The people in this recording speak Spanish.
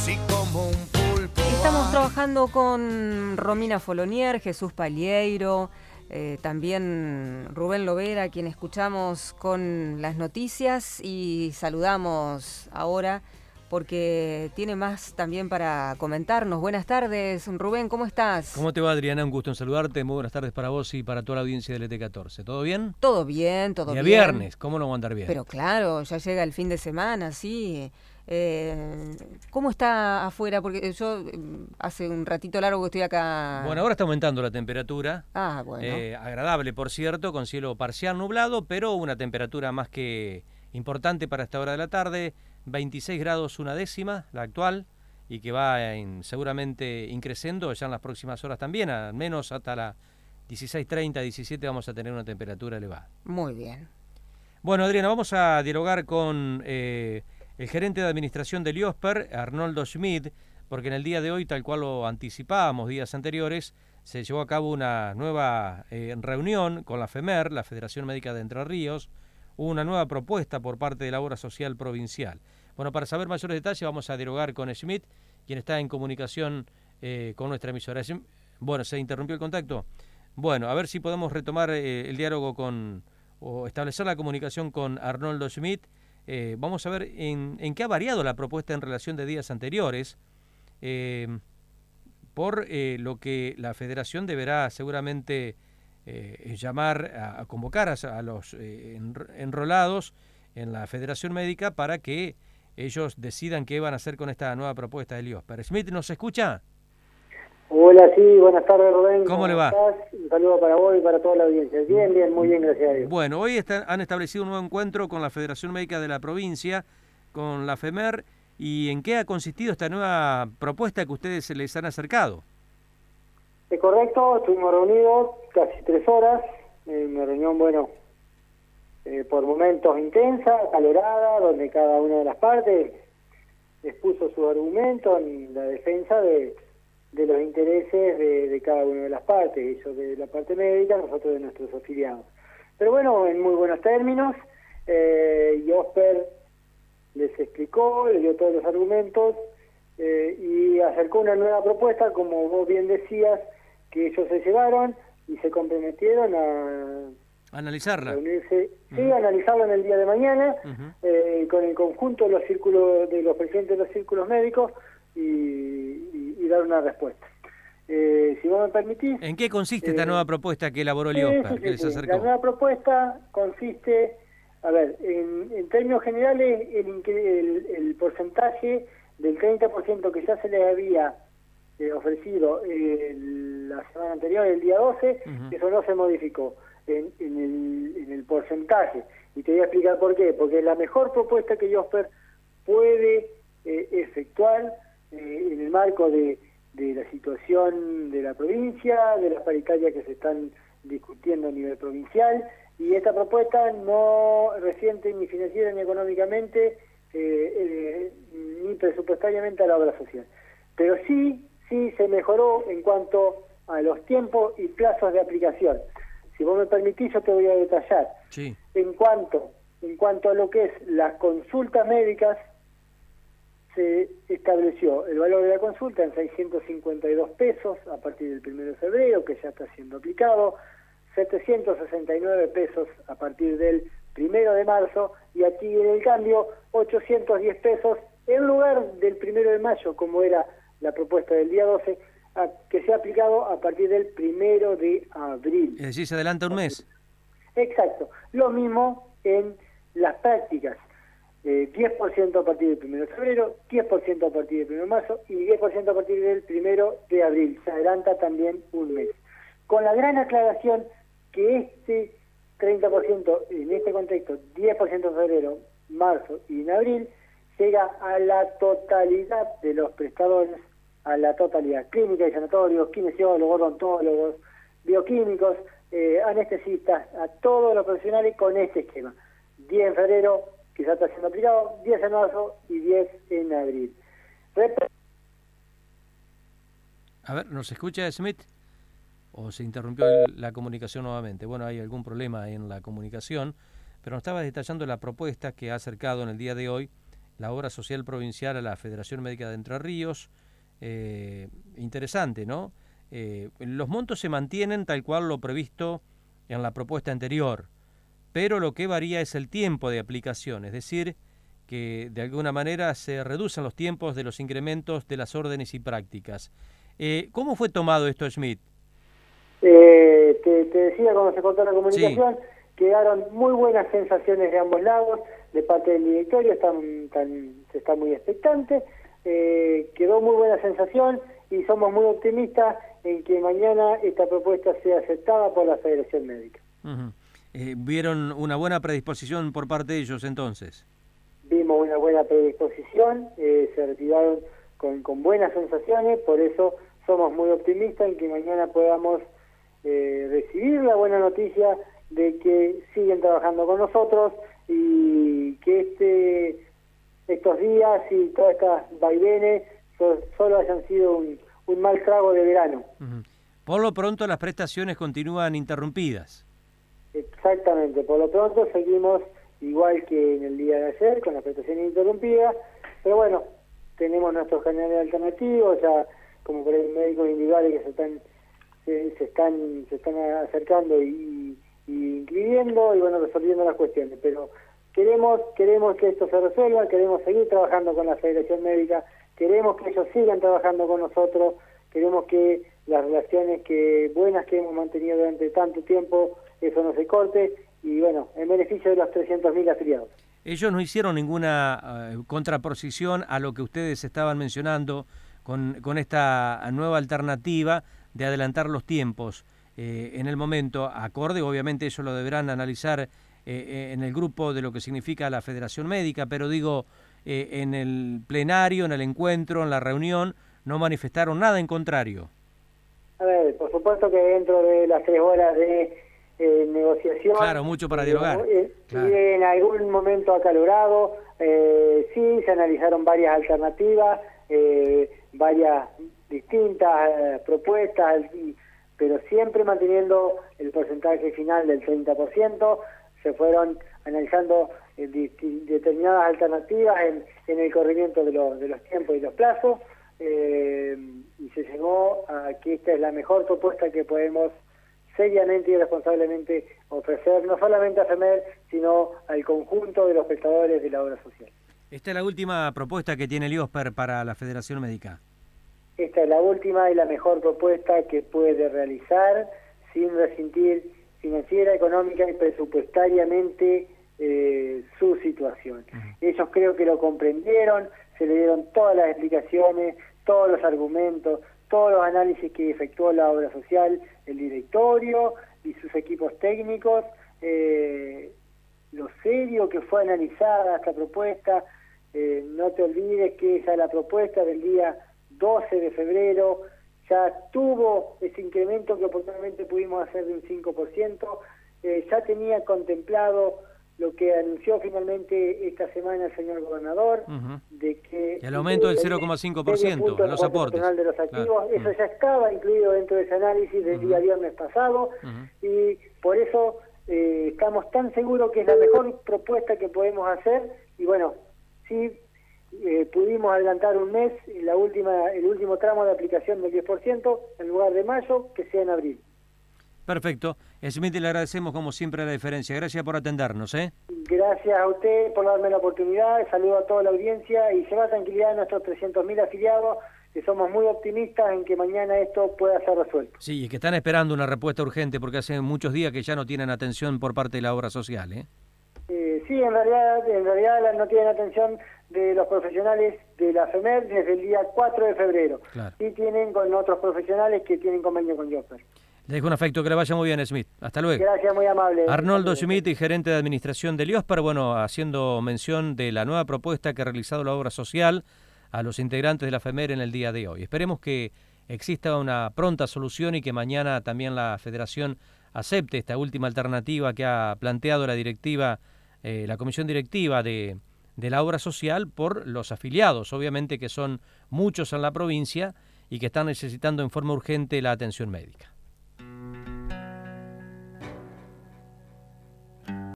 así como un pulpo. Estamos trabajando con Romina Folonier, Jesús Palieiro, también Rubén Lovera, a quien escuchamos con las noticias, y saludamos ahora porque tiene más también para comentarnos. Buenas tardes, Rubén, ¿cómo estás? ¿Cómo te va, Adriana? Un gusto en saludarte. Muy buenas tardes para vos y para toda la audiencia del ET14. ¿Todo bien? Todo bien, todo bien. Día viernes, ¿cómo no va a andar bien? Pero claro, ya llega el fin de semana, sí. ¿Cómo está afuera? Porque yo hace un ratito largo que estoy acá. Bueno, ahora está aumentando la temperatura. Ah, bueno. Agradable, por cierto, con cielo parcial nublado, pero una temperatura más que importante para esta hora de la tarde. 26 grados una décima, la actual, y que va seguramente increciendo ya en las próximas horas también, al menos hasta las 16:30, 17 vamos a tener una temperatura elevada. Muy bien. Bueno, Adriana, vamos a dialogar con el gerente de administración del IOSPER, Arnoldo Schmidt, porque en el día de hoy, tal cual lo anticipábamos días anteriores, se llevó a cabo una nueva reunión con la FEMER, la Federación Médica de Entre Ríos, una nueva propuesta por parte de la Obra Social Provincial. Bueno, para saber mayores detalles vamos a dialogar con Schmidt, quien está en comunicación con nuestra emisora. Bueno, ¿se interrumpió el contacto? Bueno, a ver si podemos retomar el diálogo o establecer la comunicación con Arnoldo Schmidt. Vamos a ver en qué ha variado la propuesta en relación de días anteriores, por lo que la Federación deberá seguramente llamar a convocar a los enrolados en la Federación Médica para que ellos decidan qué van a hacer con esta nueva propuesta del IOSPER. Schmidt, ¿nos escucha? Hola, sí, buenas tardes, Rubén. ¿Cómo le va? ¿Estás? Un saludo para vos y para toda la audiencia. Bien, bien, muy bien, gracias a Dios. Bueno, hoy han establecido un nuevo encuentro con la Federación Médica de la provincia, con la FEMER, ¿y en qué ha consistido esta nueva propuesta que ustedes se les han acercado? Es correcto, estuvimos reunidos casi 3 horas, una reunión, bueno, por momentos intensa, acalorada, donde cada una de las partes expuso su argumento en la defensa de los intereses de cada una de las partes, ellos de la parte médica, nosotros de nuestros afiliados. Pero bueno, en muy buenos términos, IOSPER les explicó, les dio todos los argumentos y acercó una nueva propuesta, como vos bien decías, que ellos se llevaron y se comprometieron a analizarla. Reunirse, sí, analizarla en el día de mañana, con el conjunto de los círculos, de los presidentes de los círculos médicos y dar una respuesta. Si vos me permitís... ¿En qué consiste esta nueva propuesta que elaboró el IOSPER, que les acercó? La nueva propuesta consiste, a ver, en términos generales, el porcentaje del 30% que ya se les había ofrecido la semana anterior, el día 12, eso no se modificó en el porcentaje. Y te voy a explicar por qué. Porque es la mejor propuesta que IOSPER puede efectuar en el marco de la situación de la provincia, de las paritarias que se están discutiendo a nivel provincial, y esta propuesta no resiente ni financiera ni económicamente ni presupuestariamente a la obra social. Pero sí se mejoró en cuanto a los tiempos y plazos de aplicación. Si vos me permitís, yo te voy a detallar. Sí. En cuanto a lo que es las consultas médicas, se estableció el valor de la consulta en 652 pesos a partir del 1 de febrero, que ya está siendo aplicado, 769 pesos a partir del 1 de marzo, y aquí en el cambio 810 pesos en lugar del 1 de mayo, como era la propuesta del día 12, que se ha aplicado a partir del 1 de abril. Es decir, se adelanta un mes. Exacto. Lo mismo en las prácticas. 10% a partir del 1 de febrero, 10% a partir del 1 de marzo y 10% a partir del 1 de abril. Se adelanta también un mes. Con la gran aclaración que este 30%, en este contexto, 10% en febrero, marzo y en abril, llega a la totalidad de los prestadores, a la totalidad, clínica y sanatorios, kinesiólogos, odontólogos, bioquímicos, anestesistas, a todos los profesionales con este esquema. 10 en febrero, que ya está siendo aplicado, 10 en marzo y 10 en abril. A ver, ¿nos escucha Smith? ¿O se interrumpió la comunicación nuevamente? Bueno, hay algún problema en la comunicación, pero nos estaba detallando la propuesta que ha acercado en el día de hoy la obra social provincial a la Federación Médica de Entre Ríos. Interesante, ¿no? Los montos se mantienen tal cual lo previsto en la propuesta anterior, pero lo que varía es el tiempo de aplicación, es decir, que de alguna manera se reducen los tiempos de los incrementos de las órdenes y prácticas. ¿Cómo fue tomado esto, Schmidt? Te decía cuando se cortó la comunicación, sí, quedaron muy buenas sensaciones de ambos lados, de parte del directorio, se está muy expectante, quedó muy buena sensación y somos muy optimistas en que mañana esta propuesta sea aceptada por la Federación Médica. ¿Vieron una buena predisposición por parte de ellos entonces? Vimos una buena predisposición, se retiraron con buenas sensaciones, por eso somos muy optimistas en que mañana podamos recibir la buena noticia de que siguen trabajando con nosotros y que estos días y todas estas vaivenes solo hayan sido un mal trago de verano. Por lo pronto las prestaciones continúan interrumpidas. Exactamente, por lo pronto seguimos igual que en el día de ayer, con las prestaciones interrumpidas, pero bueno, tenemos nuestros canales alternativos, ya como por ahí médicos individuales que se están acercando y inscribiendo y bueno, resolviendo las cuestiones, pero queremos que esto se resuelva, queremos seguir trabajando con la Federación Médica, queremos que ellos sigan trabajando con nosotros, queremos que las relaciones buenas que hemos mantenido durante tanto tiempo, eso no se corte, y bueno, en beneficio de los 300.000 afiliados. Ellos no hicieron ninguna contraposición a lo que ustedes estaban mencionando con esta nueva alternativa de adelantar los tiempos en el momento acorde. Obviamente eso lo deberán analizar en el grupo de lo que significa la Federación Médica, pero digo, en el plenario, en el encuentro, en la reunión, no manifestaron nada en contrario. A ver, por supuesto que dentro de las 3 horas de negociación... Claro, mucho para dialogar. Claro. Y en algún momento acalorado, sí, se analizaron varias alternativas, varias distintas propuestas, pero siempre manteniendo el porcentaje final del 30%, se fueron analizando determinadas alternativas en el corrimiento de los tiempos y los plazos, y se llegó a que esta es la mejor propuesta que podemos seriamente y responsablemente ofrecer, no solamente a FEMER, sino al conjunto de los prestadores de la obra social. Esta es la última propuesta que tiene el IOSPER para la Federación Médica. Esta es la última y la mejor propuesta que puede realizar sin resentir financiera, económica y presupuestariamente su situación. Ellos creo que lo comprendieron, se le dieron todas las explicaciones, todos los argumentos, todos los análisis que efectuó la obra social, el directorio y sus equipos técnicos, lo serio que fue analizada esta propuesta. No te olvides que esa es la propuesta del día 12 de febrero, ya tuvo ese incremento que oportunamente pudimos hacer de un 5%, ya tenía contemplado lo que anunció finalmente esta semana el señor gobernador, de que el aumento del 0,5% en los aportes de los activos, claro. Eso ya estaba incluido dentro de ese análisis del día viernes pasado, y por eso estamos tan seguros que es la mejor propuesta que podemos hacer, y bueno, sí, pudimos adelantar un mes, el último tramo de aplicación del 10%, en lugar de mayo, que sea en abril. Perfecto. Schmidt, le agradecemos como siempre la diferencia. Gracias por atendernos. Gracias a usted por darme la oportunidad. Saludo a toda la audiencia y lleva tranquilidad a nuestros 300.000 afiliados, que somos muy optimistas en que mañana esto pueda ser resuelto. Sí, y que están esperando una respuesta urgente porque hace muchos días que ya no tienen atención por parte de la obra social. Sí, en realidad no tienen atención de los profesionales de la FEMER desde el día 4 de febrero. Claro. Y tienen con otros profesionales que tienen convenio con IOSPER. Le dejo un afecto, que le vaya muy bien, Schmidt. Hasta luego. Gracias, muy amable. Arnoldo Schmidt, gerente de administración del IOSPER, bueno, haciendo mención de la nueva propuesta que ha realizado la obra social a los integrantes de la FEMER en el día de hoy. Esperemos que exista una pronta solución y que mañana también la Federación acepte esta última alternativa que ha planteado la directiva, la comisión directiva de la obra social por los afiliados, obviamente que son muchos en la provincia y que están necesitando en forma urgente la atención médica.